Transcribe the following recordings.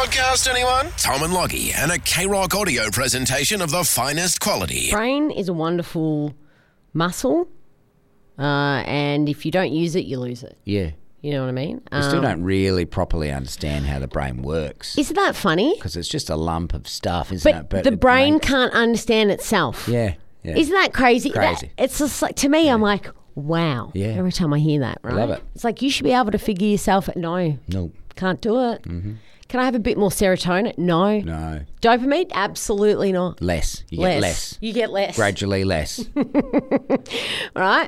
podcast, anyone? Tom and Loggy and a K-Rock audio presentation of the finest quality. Brain is a wonderful muscle, and if you don't use it, you lose it. Yeah. You know what I mean? We still don't really properly understand how the brain works. Isn't that funny? Because it's just a lump of stuff, isn't it? But the brain can't understand itself. Yeah. Isn't that crazy? Crazy. It's just like, to me, I'm like, wow. Yeah. Every time I hear that, right? Love it. It's like, you should be able to figure yourself out. No. Can't do it. Mm-hmm. Can I have a bit more serotonin? No. Dopamine? Absolutely not. Less. You get less. You get less. Gradually less. Right?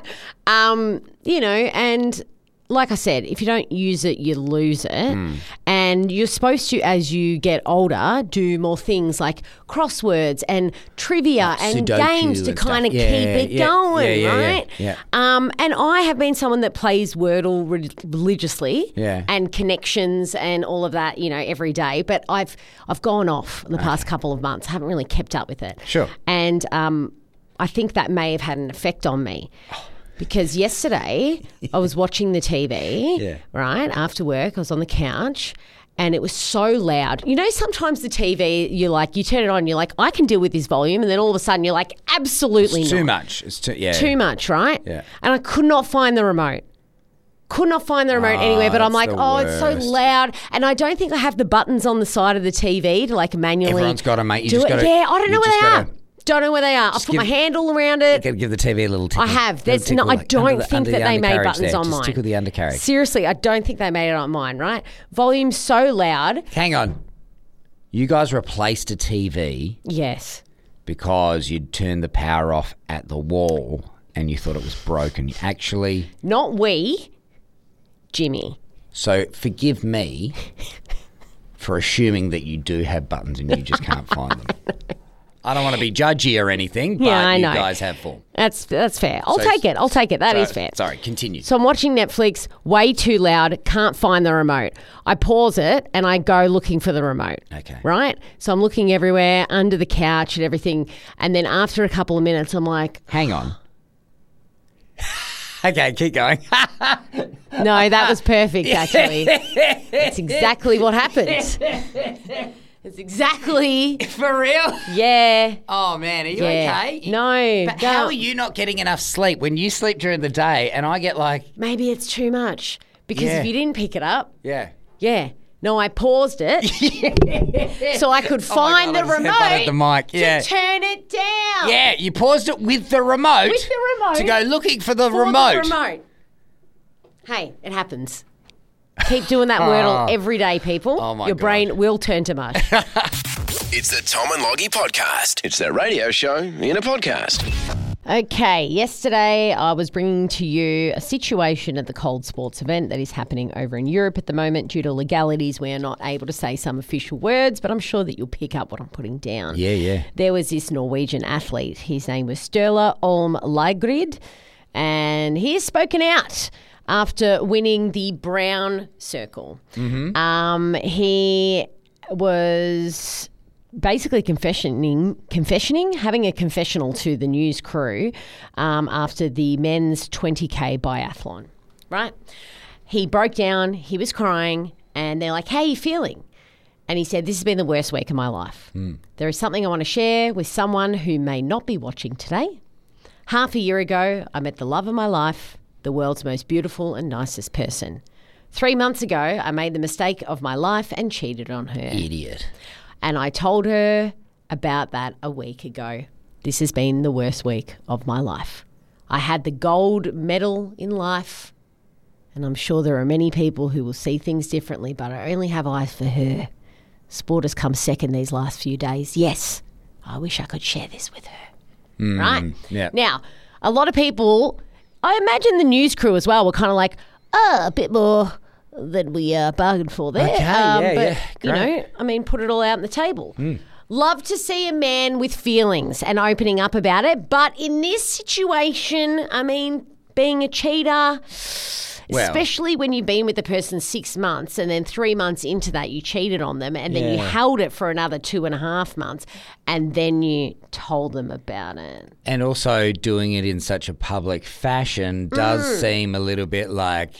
And like I said, if you don't use it, you lose it. And you're supposed to, as you get older, do more things like crosswords and trivia and Sudoku games to and kind of stuff. keep it going, right? Yeah. And I have been someone that plays Wordle religiously Yeah. and connections and all of that, every day. But I've gone off in the past couple of months. I haven't really kept up with it. Sure. And I think that may have had an effect on me. Because yesterday I was watching the TV, right, after work. I was on the couch and it was so loud. Sometimes the TV, you turn it on, you're like, I can deal with this volume. And then all of a sudden you're like, absolutely It's not. too much. It's Too much, right? Yeah. And I could not find the remote. Anywhere, but I'm like, it's so loud. And I don't think I have the buttons on the side of the TV to like manually Everyone's got them, mate. You do just it. gotta, Yeah, I don't know where they are. Don't know where they are. I've put my hand all around it. You got to give the TV a little tickle. I have. Little tickle, I like don't think that they made buttons there. on Just mine. tickle the undercarriage. Seriously, I don't think they made it on mine, right? Volume so loud. Hang on. You guys replaced a TV Yes. because you'd turned the power off at the wall and you thought it was broken. Actually... Not we, Jimmy. So forgive me for assuming that you do have buttons and you just can't find them. I don't want to be judgy or anything, but I know. You guys have full. That's fair. I'll take it. That is fair. Sorry, continue. So I'm watching Netflix, way too loud, can't find the remote. I pause it and I go looking for the remote. Okay. Right? So I'm looking everywhere, under the couch and everything. And then after a couple of minutes, I'm like... Hang on. Okay, keep going. No, that was perfect, actually. That's exactly what happened. It's exactly... For real? Yeah. Oh, man, are you Yeah. okay? No. But how are you not getting enough sleep when you sleep during the day and I get like... Maybe it's too much. Because Yeah. if you didn't pick it up... Yeah. Yeah. No, I paused it so I could find God, the I just hit that at the mic. Yeah. to turn it down. Yeah, you paused it with the remote. With the remote. To go looking for the For remote. the remote. Hey, it happens. Keep doing that Wordle every day, people. Oh, my Your God. brain will turn to mush. It's the Tom and Loggy podcast. It's their radio show in a podcast. Okay, yesterday I was bringing to you a situation at the Cold Sports event that is happening over in Europe at the moment. Due to legalities, we are not able to say some official words, but I'm sure that you'll pick up what I'm putting down. Yeah. There was this Norwegian athlete. His name was Sturla Olm Leigrid, and he has spoken out after winning the Brown Circle. Mm-hmm. He was... basically confessioning, having a confessional to the news crew after the men's 20K biathlon, right? He broke down, he was crying, and they're like, how are you feeling? And he said, this has been the worst week of my life. There is something I want to share with someone who may not be watching today. Half a year ago, I met the love of my life, the world's most beautiful and nicest person. 3 months ago, I made the mistake of my life and cheated on her. Idiot. And I told her about that a week ago. This has been the worst week of my life. I had the gold medal in life, and I'm sure there are many people who will see things differently, but I only have eyes for her. Sport has come second these last few days. Yes, I wish I could share this with her. Right? Yeah. Now, a lot of people, I imagine the news crew as well, were kind of like, a bit more than we bargained for there. Okay, But, put it all out on the table. Love to see a man with feelings and opening up about it. But in this situation, being a cheater, especially when you've been with the person 6 months and then 3 months into that you cheated on them and then you held it for another 2.5 months and then you told them about it. And also doing it in such a public fashion does seem a little bit like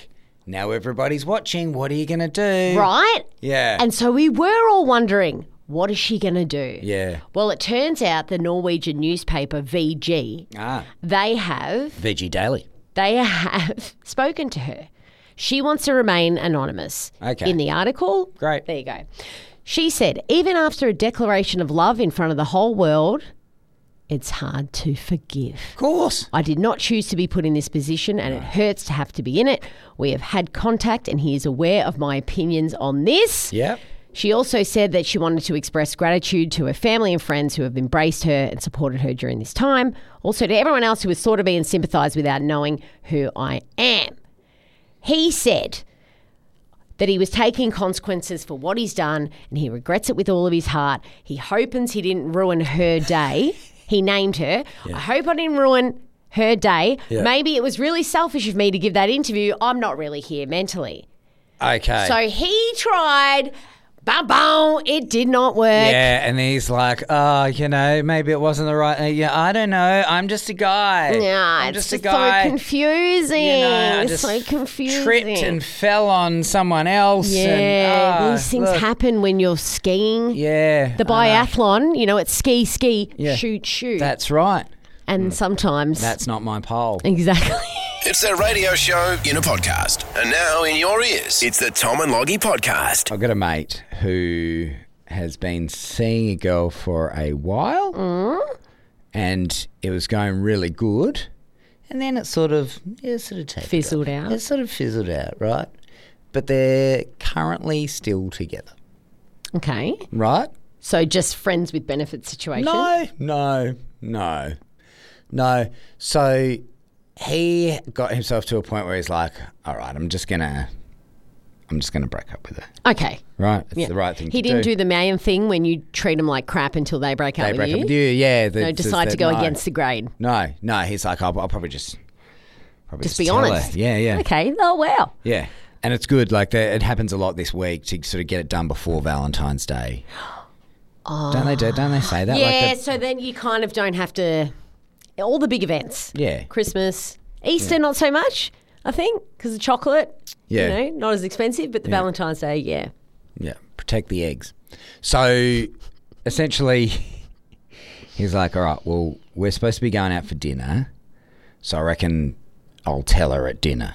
Now everybody's watching. What are you going to do? Right? Yeah. And so we were all wondering, what is she going to do? Yeah. Well, it turns out the Norwegian newspaper VG, they have Veggie Daily. spoken to her. She wants to remain anonymous. Okay. In the article. Great. There you go. She said, even after a declaration of love in front of the whole world, it's hard to forgive. Of course. I did not choose to be put in this position and it hurts to have to be in it. We have had contact and he is aware of my opinions on this. Yep. She also said that she wanted to express gratitude to her family and friends who have embraced her and supported her during this time. Also to everyone else who has thought of me and sympathised without knowing who I am. He said that he was taking consequences for what he's done and he regrets it with all of his heart. He hopes he didn't ruin her day. He named her. Yeah. I hope I didn't ruin her day. Yeah. Maybe it was really selfish of me to give that interview. I'm not really here mentally. Okay. So he tried. Boom, it did not work. Yeah, and he's like, maybe it wasn't the right. I don't know. I'm just a guy. Yeah, I'm it's just a guy. So confusing. I just so confusing. Tripped and fell on someone else. Yeah, these things happen when you're skiing. Yeah. The biathlon, it's ski, shoot. That's right. And sometimes. That's not my pole. Exactly. It's their radio show in a podcast. And now in your ears, it's the Tom and Loggy podcast. I've got a mate who has been seeing a girl for a while and it was going really good. And then it sort of fizzled out. It sort of fizzled out, right? But they're currently still together. Okay. Right? So just friends with benefits situation? No. So he got himself to a point where he's like, all right, I'm just gonna break up with her. Okay. Right? It's the right thing to do. He didn't do the man thing when you treat them like crap until they break up with you? They break up with you, yeah. Decide to go against the grain? No. He's like, I'll probably just be honest? Her. Yeah. Okay. Oh, wow. Yeah. And it's good. Like, it happens a lot this week to sort of get it done before Valentine's Day. Oh. Don't they say that? Yeah, so then you kind of don't have to... All the big events. Yeah. Christmas. Easter, not so much, I think, because the chocolate, not as expensive, but the Valentine's Day, yeah. Yeah, protect the eggs. So, essentially, he's like, all right, well, we're supposed to be going out for dinner, so I reckon I'll tell her at dinner.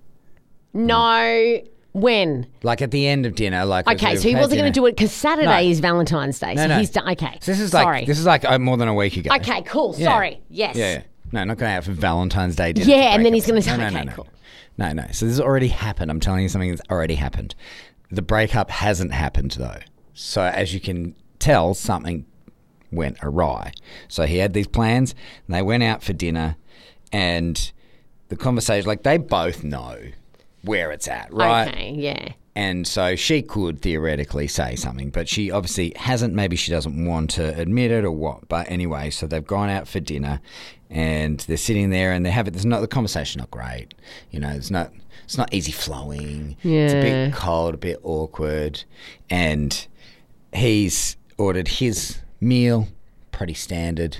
No... When? Like at the end of dinner. Okay, so he wasn't going to do it because Saturday is Valentine's Day. So he's done. Okay. So this is like more than a week ago. Okay, cool. Yeah. Sorry. Yes. Yeah. No, not going out for Valentine's Day dinner. Yeah, and then he's going to say, cool. No. So this has already happened. I'm telling you something that's already happened. The breakup hasn't happened though. So as you can tell, something went awry. So he had these plans and they went out for dinner and the conversation, like they both know where it's at, right? Okay, yeah. And so she could theoretically say something, but she obviously hasn't. Maybe she doesn't want to admit it or what. But anyway, so they've gone out for dinner and they're sitting there and the conversation not great. It's not easy flowing. Yeah. It's a bit cold, a bit awkward. And he's ordered his meal, pretty standard.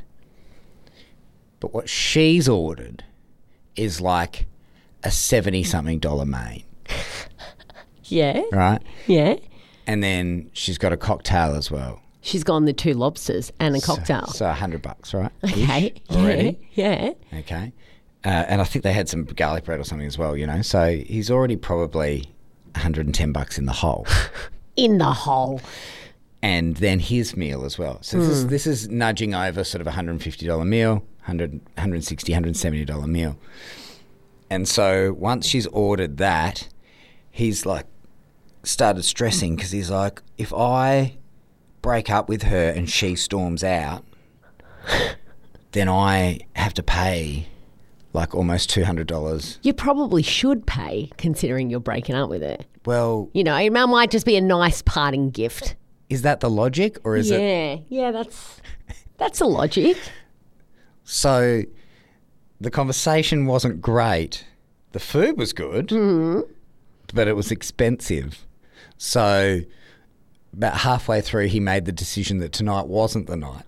But what she's ordered is like a $70-something main. Yeah. Right? Yeah. And then she's got a cocktail as well. She's gone the 2 lobsters and a cocktail. So $100, right? Okay. Already? Yeah. Okay. And I think they had some garlic bread or something as well, So he's already probably $110 in the hole. In the hole. And then his meal as well. So this is nudging over sort of $150 meal, $160, $170 meal. And so once she's ordered that, he's like started stressing because he's like, if I break up with her and she storms out, then I have to pay like almost $200. You probably should pay considering you're breaking up with her. Well... it might just be a nice parting gift. Is that the logic or is it... Yeah, that's the logic. So... The conversation wasn't great. The food was good, but it was expensive. So about halfway through, he made the decision that tonight wasn't the night.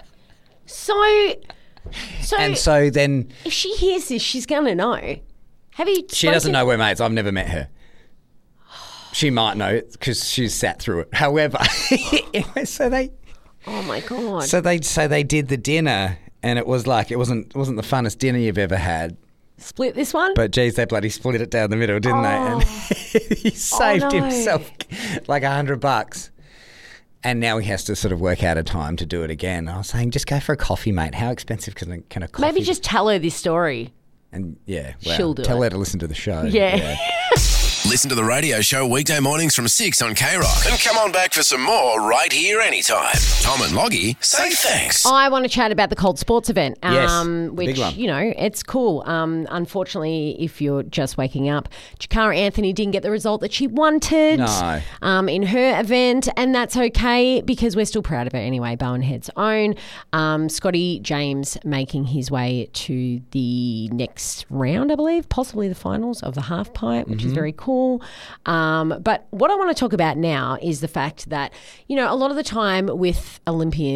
So and so then... If she hears this, she's going to know. Have you? She doesn't know we're mates. I've never met her. She might know because she's sat through it. However, Oh my God. So they did the dinner, and it was like it wasn't the funnest dinner you've ever had. Split this one? But geez, they bloody split it down the middle, didn't they? And he saved himself like $100. And now he has to sort of work out a time to do it again. I was saying, just go for a coffee, mate. How expensive can a coffee Maybe just tell her this story. And well, she'll do tell it. her to listen to the show. Yeah. Listen to the radio show weekday mornings from 6 on K-Rock. And come on back for some more right here anytime. Tom and Loggy say thanks. I want to chat about the Cold Sports event, Yes, which, big one. you know, it's cool. Unfortunately, if you're just waking up, Jakara Anthony didn't get the result that she wanted in her event, and that's okay because we're still proud of her anyway, Bowenhead's own. Scotty James making his way to the next round, I believe, possibly the finals of the half pipe, which is very cool. But what I want to talk about now is the fact that, you know, a lot of the time with Olympia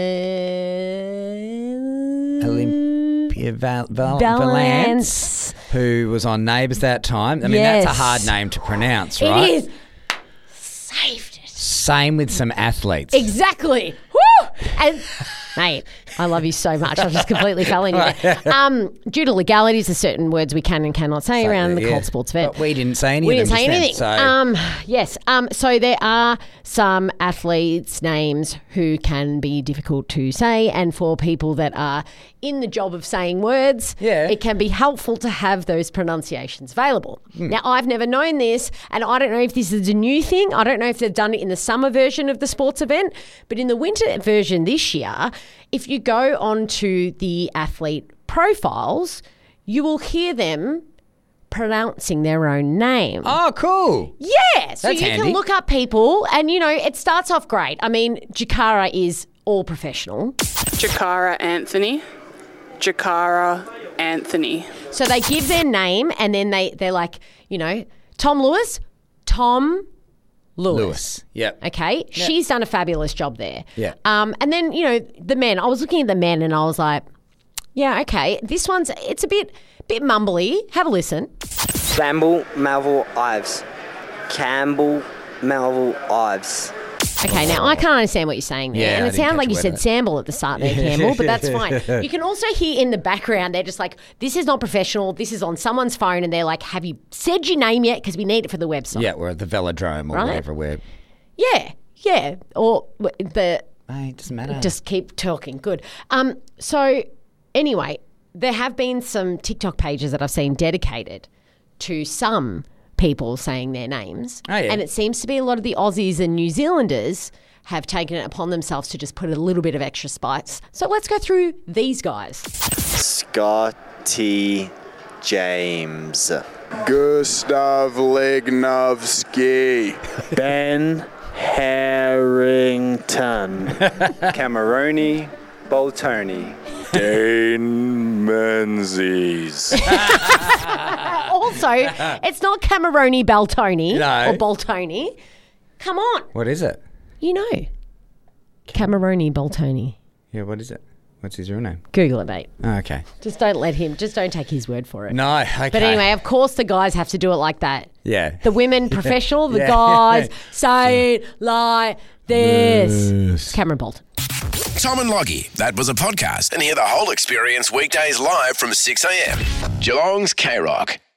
Valance, who was on Neighbours that time. I mean, that's a hard name to pronounce, right? It is. Saved it. Same with some athletes. Exactly. Woo! And mate, I love you so much. I just completely fell in there. Due to legalities, there's certain words we can and cannot say around the Cold Sports event. But we didn't say any We of them. didn't say anything. So. Yes. So there are some athletes' names who can be difficult to say, and for people that are in the job of saying words, it can be helpful to have those pronunciations available. Now, I've never known this, and I don't know if this is a new thing. I don't know if they've done it in the summer version of the sports event, but in the winter version this year, if you go onto the athlete profiles, you will hear them pronouncing their own name. Oh, cool. Yeah. So That's you handy. can look up people and, you know, it starts off great. I mean, Jakara is all professional. Jakara Anthony. Jakara Anthony. So they give their name and then they're like, you know, Tom Lewis. Yep. Okay. Yep. She's done a fabulous job there. Yeah. And then, you know, the men, I was looking at the men and I was like, yeah, okay. This one's, it's a bit mumbly. Have a listen. Campbell Melville Ives. Campbell Melville Ives. Okay, now I can't understand what you're saying there. Yeah, and I it didn't sounded like catch you a said word of Samble at the start there, Campbell, but that's fine. You can also hear in the background, they're just like, this is not professional. This is on someone's phone. And they're like, have you said your name yet? Because we need it for the website. Yeah, we're at the velodrome or whatever we're... Yeah. Or the... Hey, it doesn't matter. Just keep talking. Good. So anyway, there have been some TikTok pages that I've seen dedicated to some people saying their names. Oh, yeah. And it seems to be a lot of the Aussies and New Zealanders have taken it upon themselves to just put a little bit of extra spice. So let's go through these guys. Scotty James. Gustav Legnovsky. Ben Harrington. Cameroni Boltoni. Dane Menzies. Also, it's not Cameroni Baltoni No. or Boltoni. Come on. What is it? You know. Cameroni Baltoni. Yeah, what is it? What's his real name? Google it, mate. Oh, okay. Just don't take his word for it. No, okay. But anyway, of course the guys have to do it like that. Yeah. The women professional, the Yeah. guys say it like this. Cameron Bolton. Tom and Loggy. That was a podcast. And hear the whole experience weekdays live from 6 a.m. Geelong's K-Rock.